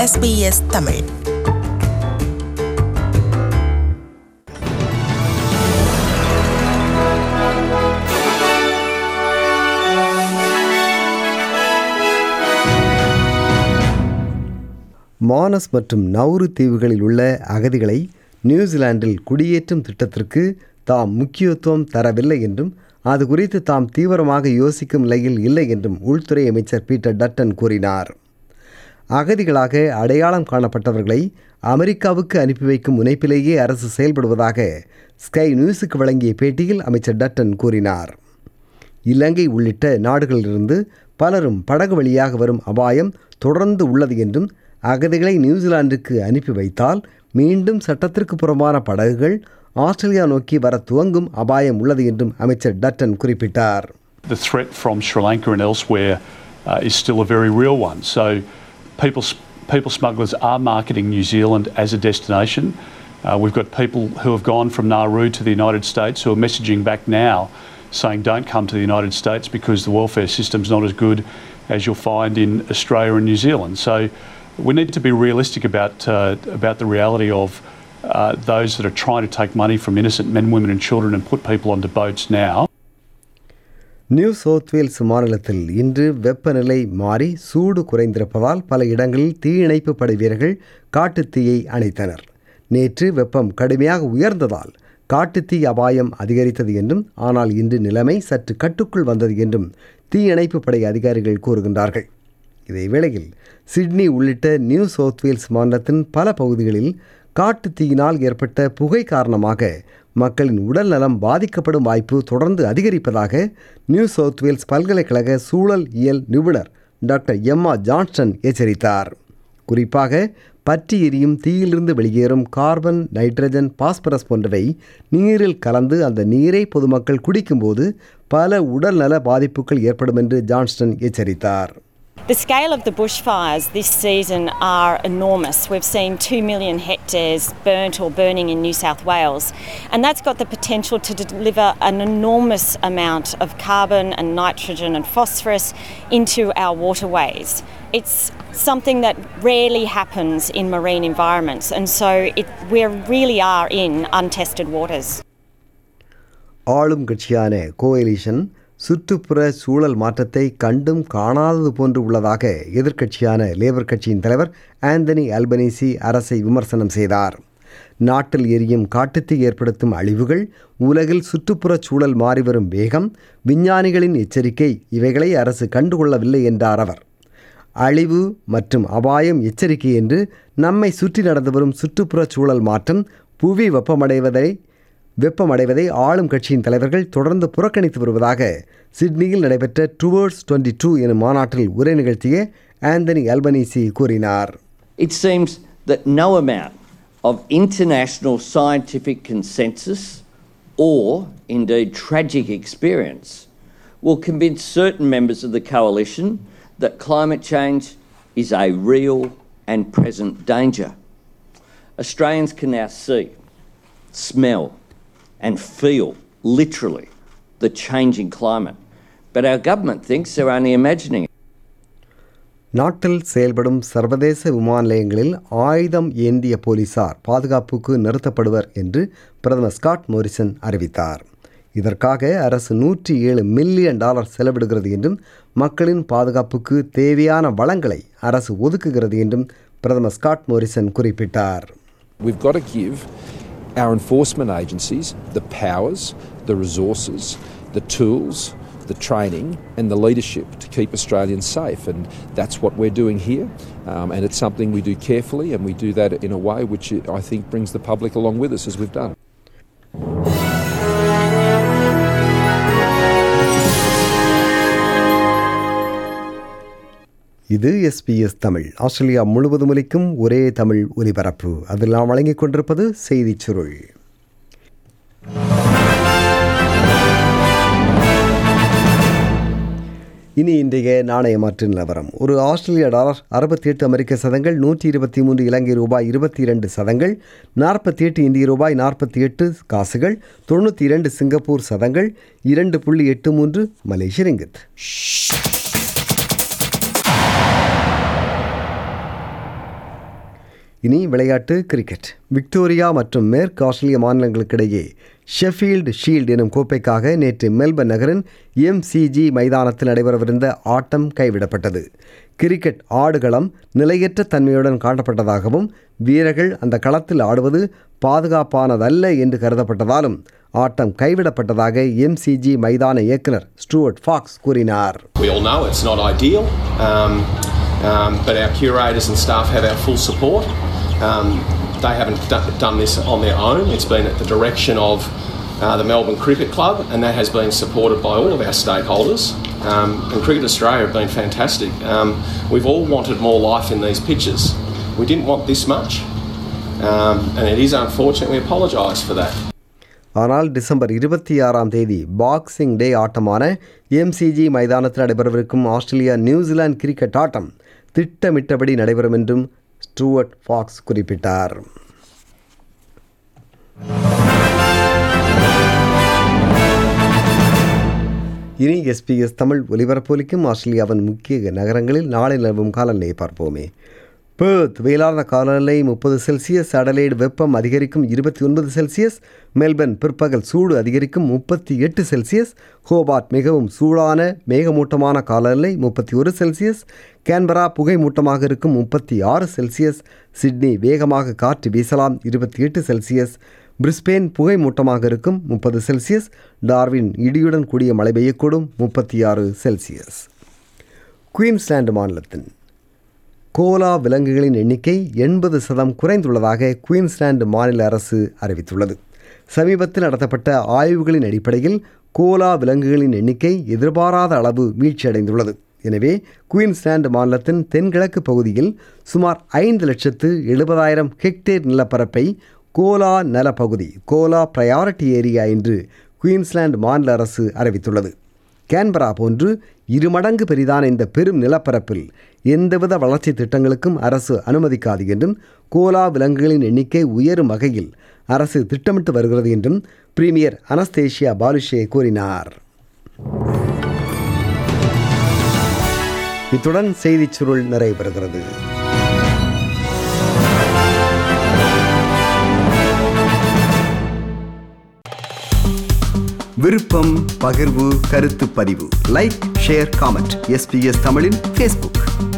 SBS Tamil. Manas மற்றும் Nauru தீவுகளில் உள்ள அகதிகளை நியூசிலாந்தில் குடியேற்றும் திட்டத்திற்கு தாம் முக்கியத்துவம் தரவில்லை என்றும் அது குறித்து தாம் தீவிரமாக யோசிக்கும் நிலையில் இல்லை என்றும் உள்துறை அமைச்சர் பீட்டர் டட்டன் கூறினார். அகதிகளாக அடையாளம் காணப்பட்டவர்களை அமெரிக்காவுக்கு அனுப்பி வைக்கும் முனைப்பிலேயே அரசு செயல்படுவதாக ஸ்கை நியூஸுக்கு வழங்கிய பேட்டியில் அமைச்சர் டட்டன் கூறினார். இலங்கை உள்ளிட்ட நாடுகளிலிருந்து பலரும் படகு வழியாக வரும் அபாயம் தொடர்ந்து உள்ளது என்றும் அகதிகளை நியூசிலாந்துக்கு அனுப்பி வைத்தால் மீண்டும் சட்டத்திற்கு புறம்பான படகுகள் ஆஸ்திரேலியா நோக்கி வர துவங்கும் அபாயம் உள்ளது என்றும் அமைச்சர் டட்டன் குறிப்பிட்டார். The threat from Sri Lanka and elsewhere is still a very real one. So people smugglers are marketing New Zealand as a destination. We've got people who have gone from Nauru to the United States who are messaging back now saying don't come to the United States because the welfare system's not as good as you'll find in Australia and New Zealand. So we need to be realistic about the reality of those that are trying to take money from innocent men, women and children and put people onto boats now. New South Wales மாநிலத்தில் இன்று வெப்பநிலை மாறி சூடு குறைந்திருப்பதால் பல இடங்களில் தீயணைப்பு படை வீரர்கள் காட்டுத்தீயை அணைத்தனர். நேற்று வெப்பம் கடுமையாக உயர்ந்ததால் காட்டுத்தீ அபாயம் அதிகரித்தது என்றும் ஆனால் இன்று நிலைமை சற்று கட்டுக்குள் வந்தது என்றும் தீயணைப்பு படை அதிகாரிகள் கூறுகின்றார்கள். இதே வேளையில் சிட்னி உள்ளிட்ட நியூ சவுத் வேல்ஸ் மாநிலத்தின் பல பகுதிகளில் காட்டுத்தீயினால் ஏற்பட்ட புகை காரணமாக மக்களின் உடல் நலம் பாதிக்கப்படும் வாய்ப்பு தொடர்ந்து அதிகரிப்பதாக நியூ சவுத் வேல்ஸ் பல்கலைக்கழக சூழல் இயல் நிபுணர் டாக்டர் எம்மா ஜான்ஸ்டன் எச்சரித்தார். குறிப்பாக பற்றி எரியும் தீயிலிருந்து வெளியேறும் கார்பன், நைட்ரஜன், பாஸ்பரஸ் போன்றவை நீரில் கலந்து அந்த நீரை பொதுமக்கள் குடிக்கும்போது பல உடல் நல பாதிப்புகள் ஏற்படும் என்று ஜான்ஸ்டன் எச்சரித்தார். The scale of the bushfires this season are enormous. We've seen 2 million hectares burnt or burning in New South Wales, and that's got the potential to deliver an enormous amount of carbon and nitrogen and phosphorus into our waterways. It's something that rarely happens in marine environments, and so we really are in untested waters. ஆளும் கட்சியான coalition சுற்றுப்புற சூழல் மாற்றத்தை கண்டும் காணாதது போன்று உள்ளதாக எதிர்க்கட்சியான labour கட்சியின் தலைவர் ஆந்தனி அல்பனீசி அரசை விமர்சனம் செய்தார். நாட்டில் எரியும் காட்டுத்தீ ஏற்படுத்தும் அழிவுகள், உலகில் சுற்றுப்புற சூழல் மாறிவரும் வேகம், விஞ்ஞானிகளின் எச்சரிக்கை இவைகளை அரசு கண்டுகொள்ளவில்லை என்றார் அவர். அழிவு மற்றும் அபாயம் எச்சரிக்கை என்று நம்மை சுற்றி நடந்து வரும் சுற்றுப்புற சூழல் மாற்றம் புவி வெப்பமடைவதை ஆளும் கட்சியின் தலைவர்கள் தொடர்ந்து புறக்கணித்து வருவதாக சிட்னியில் நடைபெற்ற டுவர்ட்ஸ் 22 எனும் மாநாட்டில் உரை நிகழ்த்திய ஆந்தனி அல்பனீசி கூறினார். It seems that no amount of international scientific consensus or indeed tragic experience will convince certain members of the coalition that climate change is a real and present danger. Australians can now see, smell and feel literally the changing climate, but our government thinks they're only imagining it. நாட்டில் செயல்படும் சர்வதேச விமான நிலையங்களில் ஆயுதம் ஏந்திய போலீசார் பாதுகாப்புக்கு நிறுத்தப்படுவர் என்று பிரதமர் ஸ்காட் மோரிசன் அறிவித்தார். இதற்காக அரசு $107 மில்லியன் செலவிடுகிறது என்றும் மக்களின் பாதுகாப்புக்கு தேவையான வளங்களை அரசு ஒதுக்குகிறது என்றும் பிரதமர் ஸ்காட் மோரிசன் குறிப்பிட்டார். We've got to give our enforcement agencies the powers, the resources, the tools, the training and the leadership to keep Australians safe, and that's what we're doing here, and it's something we do carefully, and we do that in a way which I think brings the public along with us as we've done. இது SBS தமிழ். Australia முழுவதும் ஒலிக்கும் ஒரே தமிழ் ஒலிபரப்பு. அதில் நாம் வழங்கிக் கொண்டிருப்பது செய்திச் சுருள். இனி இன்றைய நாணய மாற்று நிலவரம். ஒரு ஆஸ்திரேலிய டாலர் 68 அமெரிக்க சதங்கள், 123 இலங்கை ரூபாய் 22 சதங்கள், 48 இந்திய ரூபாய் 48 காசுகள், 92 சிங்கப்பூர் சதங்கள், 2.83 மலேசிய ரிங்கித். இனி விளையாட்டு கிரிக்கெட். விக்டோரியா மற்றும் மேற்கு ஆஸ்திரேலிய மாநிலங்களுக்கிடையே ஷெஃபீல்டு ஷீல்டு எனும் கோப்பைக்காக நேற்று மெல்பர்ன் நகரின் MCG மைதானத்தில் நடைபெறவிருந்த ஆட்டம் கைவிடப்பட்டது. கிரிக்கெட் ஆடுகளம் நிலையற்ற தன்மையுடன் காணப்பட்டதாகவும் வீரர்கள் அந்த களத்தில் ஆடுவது பாதுகாப்பானதல்ல என்று கருதப்பட்டதாலும் ஆட்டம் கைவிடப்பட்டதாக MCG மைதான இயக்குனர் ஸ்டூவர்ட் ஃபாக்ஸ் கூறினார். We all know it's not ideal, but our curators and staff have our full support. They haven't done this on their own. It's been at the direction of the Melbourne Cricket Club, and that has been supported by all of our stakeholders. And Cricket Australia have been fantastic. We've all wanted more life in these pitches. We didn't want this much, and it is unfortunate. We apologise for that. ஆனால் December 26ஆம் தேதி boxing டே ஆட்டமான MCG மைதானத்தில் நடைபெறவிருக்கும் Australia New Zealand cricket ஆட்டம் திட்டமிட்டபடி நடைபெறும் என்றும் Stuart Fox குறிப்பிட்டார். இனி SBS தமிழ் ஒலிபரப்பொலிக்கும் ஆஸ்திரேலியாவின் முக்கிய நகரங்களில் நாளை நிலவும் காலநிலையை பார்ப்போமே. பெர்த் வெயிலார்ந்த காலநிலை 30 செல்சியஸ், அடலைடு வெப்பம் அதிகரிக்கும் 29 செல்சியஸ், மெல்பர்ன் பிற்பகல் சூடு அதிகரிக்கும் 38 செல்சியஸ், ஹோபார்ட் மிகவும் சூடான மேகமூட்டமான காலநிலை 31 செல்சியஸ், கேன்பரா புகைமூட்டமாக இருக்கும் 36 செல்சியஸ், சிட்னி வேகமாக காற்று வீசலாம் 28 செல்சியஸ், பிரிஸ்பேன் புகைமூட்டமாக இருக்கும் 30 செல்சியஸ், டார்வின் இடியுடன் கூடிய மழை பெய்யக்கூடும் 36 செல்சியஸ். குயின்ஸ்லாந்து மாநிலத்தின் கோலா விலங்குகளின் எண்ணிக்கை 80% குறைந்துள்ளதாக குயின்ஸ்லாந்து மாநில அரசு அறிவித்துள்ளது. சமீபத்தில் நடத்தப்பட்ட ஆய்வுகளின் அடிப்படையில் கோலா விலங்குகளின் எண்ணிக்கை எதிர்பாராத அளவு வீழ்ச்சியடைந்துள்ளது. எனவே குயின்ஸ்லாந்து மாநிலத்தின் தென்கிழக்கு பகுதியில் சுமார் 5,70,000 ஹெக்டேர் நிலப்பரப்பை கோலா நலப்பகுதி கோலா பிரையாரிட்டி ஏரியா என்று குயின்ஸ்லாந்து மாநில அரசு அறிவித்துள்ளது. கேன்பரா போன்று 2 மடங்கு பெரிதான இந்த பெரும் நிலப்பரப்பில் எந்தவித வளர்ச்சி திட்டங்களுக்கும் அரசு அனுமதிக்காது என்றும் கோலா விலங்குகளின் எண்ணிக்கை உயரும் வகையில் அரசு திட்டமிட்டு வருகிறது என்றும் பிரீமியர் அனஸ்தேஷியா பாலுஷே கூறினார். இத்துடன் செய்திச் சுருள் நிறைவு பெறுகிறது. விருப்பம், பகிர்வு, கருத்து பதிவு, லைக், ஷேர், காமெண்ட். SBS தமிழின் Facebook.